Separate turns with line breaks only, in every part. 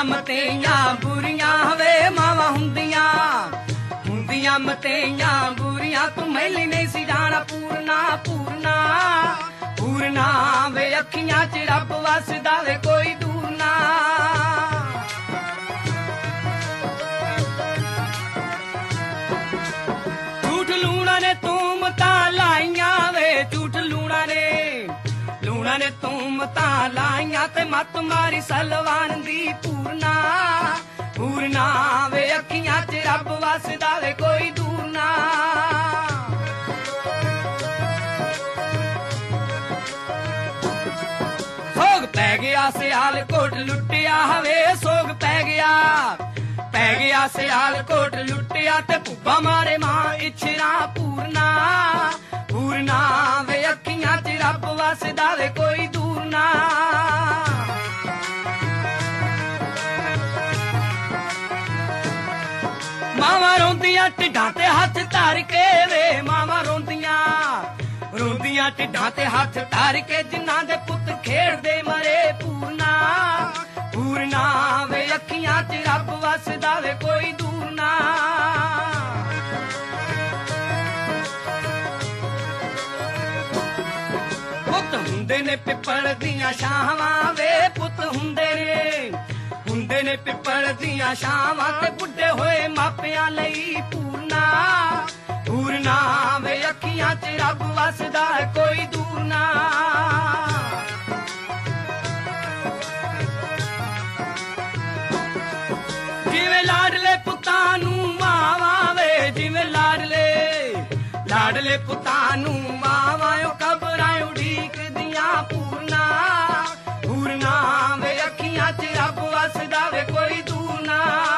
ਹੁੰਦੀਆਂ ਮਤੇਈਆਂ ਬੁਰੀਆਂ ਵੇ ਮਾਵਾਂ ਹੁੰਦੀਆਂ ਹੁੰਦੀਆਂ ਮਤੇਈਆਂ ਬੁਰੀਆਂ ਤੂੰ ਮੈਲੀ ਨਹੀਂ ਸੀ ਜਾਣਾ ਪੂਰਨਾ ਪੂਰਨਾ ਪੂਰਨਾ ਵੇ ਅੱਖੀਆਂ 'ਚ ਰੱਬ ਵਸਦਾ ਵੇ ਕੋਈ ਦੂਰ ਨਾ ਝੂਠ ਲੂਣਾ ਨੇ ਤੂਮਤਾਂ ਲਾਈਆਂ ਵੇ ਝੂਠ ਲੂਣਾ ਨੇ ਤੂਮਤਾਂ ਲਾਈਆਂ ਤੇ ਮੱਤ ਮਾਰੀ ਸਲਵਾਨ ਦੀ ਪੂਰਨਾ ਪੂਰਨਾ ਵੇ ਅੱਖੀਆਂ 'ਚ ਰੱਬ ਵਸਦਾ ਵੇ ਕੋਈ ਦੂਰ ਨਾ ਸੋਗ ਪੈ ਗਿਆ ਸਿਆਲਕੋਟ ਲੁੱਟਿਆ ਹਵੇ ਸੋਗ ਪੈ ਗਿਆ ਸਿਆਲਕੋਟ ਲੁੱਟਿਆ ਤੇ ਭੁੱਬਾ ਮਾਰੇ ਮਾਂ ਇਛਰਾ ਪੂਰਨਾ ਪੂਰਨਾ ਵੇ ਅੱਖੀਆਂ 'ਚ ਰੱਬ ਵਸਦਾ ਵੇ ਕੋਈ ਦੂਰ ਨਾ ਮਾਵਾਂ ਰੋਂਦੀਆਂ ਢਿੱਡਾਂ ਤੇ ਹੱਥ ਧਰ ਕੇ ਵੇ ਮਾਵਾਂ ਰੋਂਦੀਆਂ ਢਿੱਡਾਂ ਤੇ ਹੱਥ ਧਰ ਕੇ ਜਿਨ੍ਹਾਂ ਦੇ ਪੁੱਤ ਖੇਡਦੇ ਮਰੇ ਪੂਰਨਾ ਪੂਰਨਾ ਵੇ ਅੱਖੀਆਂ 'ਚ ਰੱਬ ਵਸਦਾ ਵੇ ਕੋਈ ਦੂਰ ਨਾ ਪੁੱਤ ਹੁੰਦੇ ਨੇ ਪਿੱਪਲ ਦੀਆਂ ਛਾਵਾਂ ਵੇ ਪੁੱਤ ਹੁੰਦੇ ਨੇ ਪਿੱਪਲ ਦੀਆਂ ਛਾਵਾਂ ਤੇ ਬੁੱਢੇ ਹੋਏ ਮਾਪਿਆਂ ਲਈ ਪੂਰਨਾ ਪੂਰਨਾ ਵੇ ਅੱਖੀਆਂ 'ਚ ਰੱਬ ਵਸਦਾ ਕੋਈ ਦੂਰ ਨਾ ਜਿਵੇਂ ਲਾਡਲੇ ਪੁੱਤਾਂ ਨੂੰ ਮਾਵਾਂ ਵੇ ਜਿਵੇਂ ਲਾਡਲੇ ਪੁੱਤਾਂ ਨੂੰ ਮਾਵਾਂ ਓ ਕਬਰਾਂ ਉਡੀਕਦੀਆਂ ਪੂਰਨਾ ਪੂਰਨਾ ਵੇ ਅੱਖੀਆਂ 'ਚ ਰੱਬ ਵਸਦਾ ਵੇ ਕੋਈ ਦੂਰ ਨਾ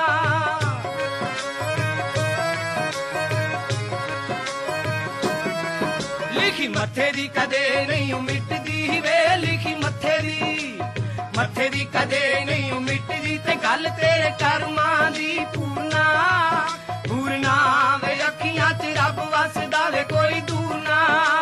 ਲਿਖੀ ਮੱਥੇ ਦੀ ਕਦੇ ਨਹੀਂ ਮਿਟਦੀ ਵੇ ਲਿਖੀ ਮੱਥੇ ਦੀ ਕਦੇ ਨਹੀਂ ਮਿਟਦੀ ਤੇ ਗੱਲ ਤੇਰੇ ਕਰਮਾਂ ਦੀ ਪੂਰਨਾ ਪੂਰਨਾ ਵੇ ਅੱਖੀਆਂ 'ਚ ਰੱਬ ਵਸਦਾ ਵੇ ਕੋਈ ਦੂਰ ਨਾ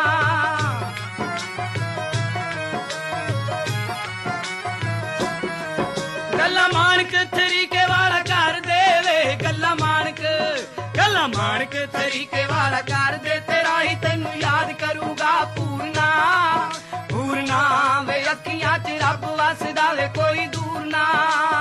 ਗੱਲਾਂ ਮਾਣਕ ਤਰੀਕੇ ਵਾਲਾ ਕਰ ਦੇਵੇ ਗੱਲਾਂ ਮਾਣਕ ਤਰੀਕੇ ਵਾਲਾ ਕਰ ਦੇ ਤੇਰਾ ਹੀ ਤੈਨੂੰ ਯਾਦ ਕਰੂਗਾ ਪੂਰਨਾ ਪੂਰਨਾ ਵੇ ਅੱਖੀਆਂ 'ਚ ਰੱਬ ਵਸਦਾ ਵੇ ਕੋਈ ਦੂਰ ਨਾ